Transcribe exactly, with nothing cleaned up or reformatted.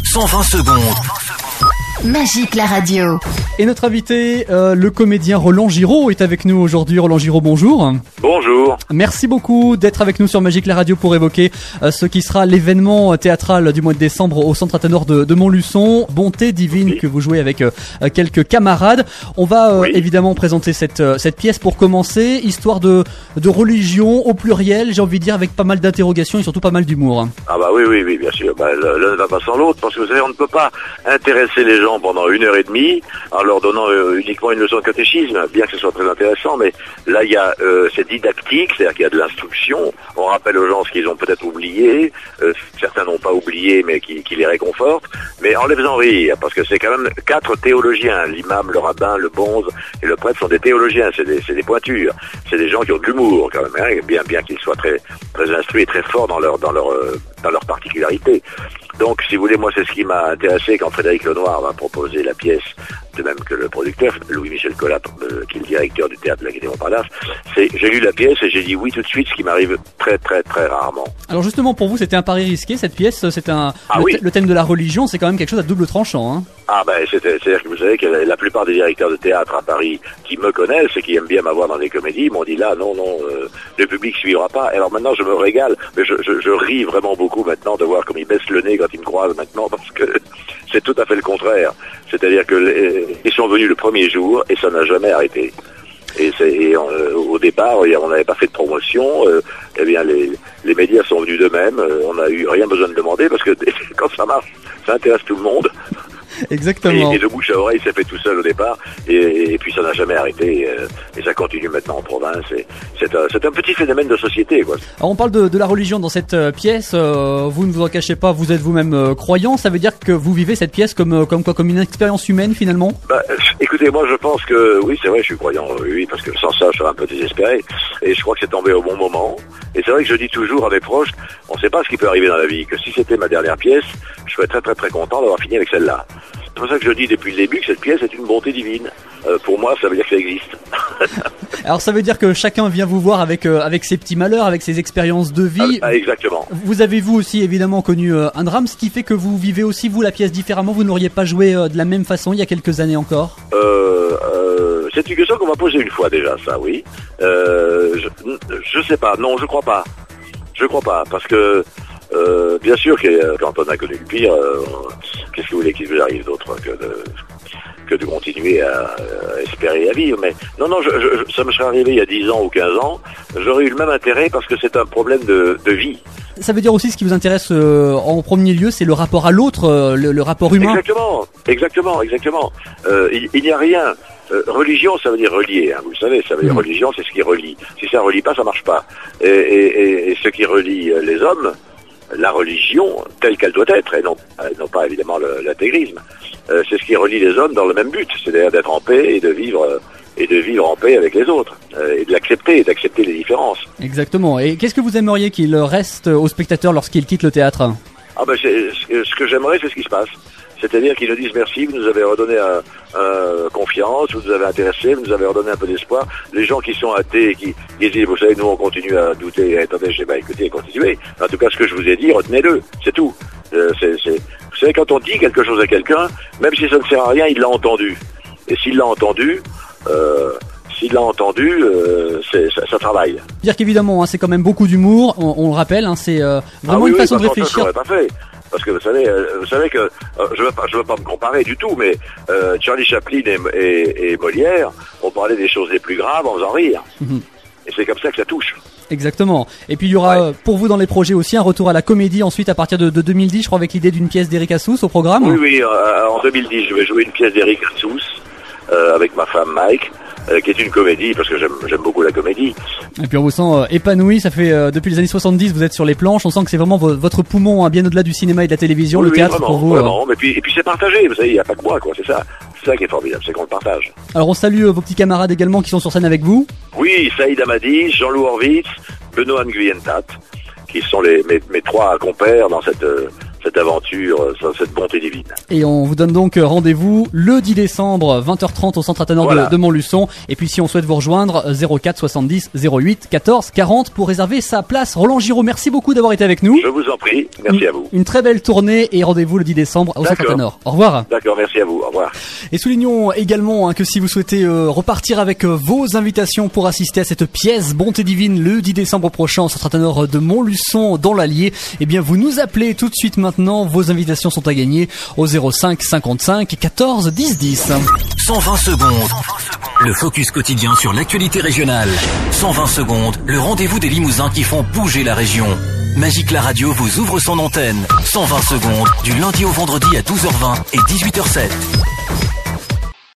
cent vingt secondes. Magique la radio. Et notre invité, euh, le comédien Roland Giraud, est avec nous aujourd'hui. Roland Giraud, bonjour. Bonjour. Merci beaucoup d'être avec nous sur Magique la radio pour évoquer euh, ce qui sera l'événement théâtral du mois de décembre au Centre Athénor de, de Montluçon, Bonté divine, oui, que vous jouez avec euh, quelques camarades. On va euh, oui. évidemment présenter cette euh, cette pièce pour commencer, histoire de de religion au pluriel, j'ai envie de dire, avec pas mal d'interrogations et surtout pas mal d'humour. Ah bah oui oui oui bien sûr. Bah, l'un va pas sans l'autre, parce que vous savez, on ne peut pas intéresser les gens pendant une heure et demie en leur donnant euh, uniquement une leçon de catéchisme, bien que ce soit très intéressant, mais là il y a euh, c'est didactique, c'est-à-dire qu'il y a de l'instruction, on rappelle aux gens ce qu'ils ont peut-être oublié, euh, certains n'ont pas oublié mais qui, qui les réconfortent, mais en les faisant rire, parce que c'est quand même quatre théologiens, l'imam, le rabbin, le bonze et le prêtre sont des théologiens, c'est des, c'est des pointures, c'est des gens qui ont de l'humour quand même, hein, bien, bien qu'ils soient très, très instruits et très forts dans leur, dans leur, euh, dans leur particularité. Donc, si vous voulez, moi, c'est ce qui m'a intéressé quand Frédéric Lenoir m'a proposé la pièce, de même que le producteur, Louis-Michel Collat, euh, qui est le directeur du théâtre de l'Académie Montparnasse. C'est, j'ai lu la pièce et j'ai dit oui tout de suite, ce qui m'arrive très, très, très rarement. Alors, justement, pour vous, c'était un pari risqué, cette pièce, c'est un, ah, le, oui. th- le thème de la religion, c'est quand même quelque chose à double tranchant, hein. Ah ben, c'était, c'est-à-dire que vous savez que la, la plupart des directeurs de théâtre à Paris qui me connaissent et qui aiment bien m'avoir dans des comédies m'ont dit là, non, non, euh, le public suivra pas. Alors maintenant, je me régale, mais je, je, je ris vraiment beaucoup maintenant de voir comme ils baissent le nez quand ils me croisent maintenant, parce que c'est tout à fait le contraire. C'est-à-dire que les, ils sont venus le premier jour et ça n'a jamais arrêté. Et, c'est, et on, euh, au départ, on n'avait pas fait de promotion. Euh, eh bien, les, les médias sont venus d'eux-mêmes. Euh, on n'a eu rien besoin de demander parce que quand ça marche, ça intéresse tout le monde. Exactement. Et, et le bouche à oreille s'est fait tout seul au départ, et, et puis ça n'a jamais arrêté, euh, et ça continue maintenant en province. Et c'est, un, c'est un petit phénomène de société, quoi. Alors on parle de, de la religion dans cette euh, pièce. Euh, vous ne vous en cachez pas, vous êtes vous-même euh, croyant. Ça veut dire que vous vivez cette pièce comme euh, comme quoi, comme une expérience humaine finalement. Bah, euh, écoutez, moi je pense que oui, c'est vrai, je suis croyant. Oui, parce que sans ça, je serais un peu désespéré. Et je crois que c'est tombé au bon moment. Et c'est vrai que je dis toujours à mes proches, on ne sait pas ce qui peut arriver dans la vie. Que si c'était ma dernière pièce, je serais très très très content d'avoir fini avec celle-là. C'est pour ça que je dis depuis le début que cette pièce est une bonté divine. Euh, pour moi, ça veut dire que ça existe. Alors ça veut dire que chacun vient vous voir avec euh, avec ses petits malheurs, avec ses expériences de vie. Ah, exactement. Vous avez vous aussi évidemment connu euh, un drame, ce qui fait que vous vivez aussi vous la pièce différemment. Vous n'auriez pas joué euh, de la même façon il y a quelques années encore. Euh, euh, c'est une question qu'on m'a posée une fois déjà, ça, oui. Euh, je, je sais pas, non, je crois pas. Je crois pas, parce que euh, bien sûr que euh, quand on a connu le pire, euh, qu'est-ce que vous voulez qu'il vous arrive d'autre que de que de continuer à, à espérer à vivre. Mais non, non, je, je, ça me serait arrivé il y a dix ans ou quinze ans, j'aurais eu le même intérêt parce que c'est un problème de, de vie. Ça veut dire aussi ce qui vous intéresse euh, en premier lieu, c'est le rapport à l'autre, euh, le, le rapport humain. Exactement, exactement, exactement. Euh, il, il n'y a rien. Euh, religion, ça veut dire relier, hein, vous le savez, ça veut dire mmh. religion, c'est ce qui relie. Si ça relie pas, ça marche pas. Et, et, et, et ce qui relie les hommes, la religion telle qu'elle doit être, et non, non pas évidemment le, l'intégrisme, euh, c'est ce qui relie les hommes dans le même but, c'est-à-dire d'être en paix et de vivre euh, et de vivre en paix avec les autres, euh, et de l'accepter, et d'accepter les différences. Exactement. Et qu'est-ce que vous aimeriez qu'il reste aux spectateurs lorsqu'ils quittent le théâtre ? Ah ben c'est, ce que j'aimerais, c'est ce qui se passe. C'est-à-dire qu'ils nous disent merci, vous nous avez redonné un, un confiance, vous nous avez intéressés, vous nous avez redonné un peu d'espoir. Les gens qui sont athées, qui, qui disent, vous savez, nous on continue à douter, attendez, je sais pas, écoutez, continuez. En tout cas, ce que je vous ai dit, retenez-le, c'est tout. Euh, c'est, c'est... Vous savez, quand on dit quelque chose à quelqu'un, même si ça ne sert à rien, il l'a entendu. Et s'il l'a entendu, euh, s'il l'a entendu, euh, c'est, ça, ça travaille. Dire qu'évidemment, hein, c'est quand même beaucoup d'humour, on, on le rappelle, hein, c'est euh, vraiment ah oui, une oui, façon de réfléchir. Ça, je l'aurais pas fait. Parce que vous savez, euh, vous savez que euh, je veux pas, je veux pas me comparer du tout, mais euh, Charlie Chaplin et, et, et Molière ont parlé des choses les plus graves en faisant rire. Mmh. Et c'est comme ça que ça touche. Exactement. Et puis il y aura ouais. pour vous dans les projets aussi un retour à la comédie ensuite à partir de, de deux mille dix, je crois, avec l'idée d'une pièce d'Eric Assous au programme. Oui, oui. Euh, en deux mille dix, je vais jouer une pièce d'Eric Assous euh, avec ma femme Mike. Euh, qui est une comédie, parce que j'aime, j'aime beaucoup la comédie. Et puis on vous sent euh, épanoui, ça fait euh, depuis les années soixante-dix, vous êtes sur les planches, on sent que c'est vraiment vo- votre poumon, hein, bien au-delà du cinéma et de la télévision, oui, le oui, théâtre vraiment, pour vous. Vraiment, euh... mais puis, et puis c'est partagé, vous savez, il n'y a pas que moi, quoi, c'est ça. C'est ça qui est formidable, c'est qu'on le partage. Alors on salue euh, vos petits camarades également qui sont sur scène avec vous. Oui, Saïd Amadi, Jean-Loup Horvitz, Benoît Nguyentat, qui sont les, mes, mes trois compères dans cette, cette aventure, euh, cette bonté divine. Et on vous donne donc rendez-vous le dix décembre, vingt heures trente au centre Athanor voilà. de, de Montluçon. Et puis si on souhaite vous rejoindre, zéro quatre soixante-dix zéro huit quatorze quarante pour réserver sa place. Roland Giraud, merci beaucoup d'avoir été avec nous. Je vous en prie, merci une, à vous. Une très belle tournée et rendez-vous le dix décembre au centre Athanor. Au revoir. D'accord, merci à vous, au revoir. Et soulignons également hein, que si vous souhaitez euh, repartir avec euh, vos invitations pour assister à cette pièce Bonté Divine le dix décembre prochain au centre Athanor de Montluçon dans l'Allier, eh bien vous nous appelez tout de suite maintenant. Vos invitations sont à gagner au zéro cinq cinquante-cinq quatorze dix dix. cent vingt secondes. Le focus quotidien sur l'actualité régionale. cent vingt secondes. Le rendez-vous des Limousins qui font bouger la région. Magic la radio vous ouvre son antenne. cent vingt secondes. Du lundi au vendredi à douze heures vingt et dix-huit heures sept.